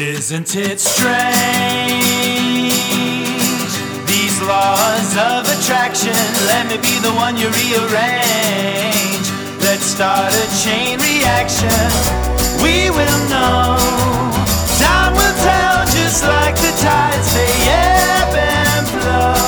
Isn't it strange? These laws of attraction, let me be the one you rearrange. Let's start a chain reaction. We will know. Time will tell, just like the tides, they ebb and flow.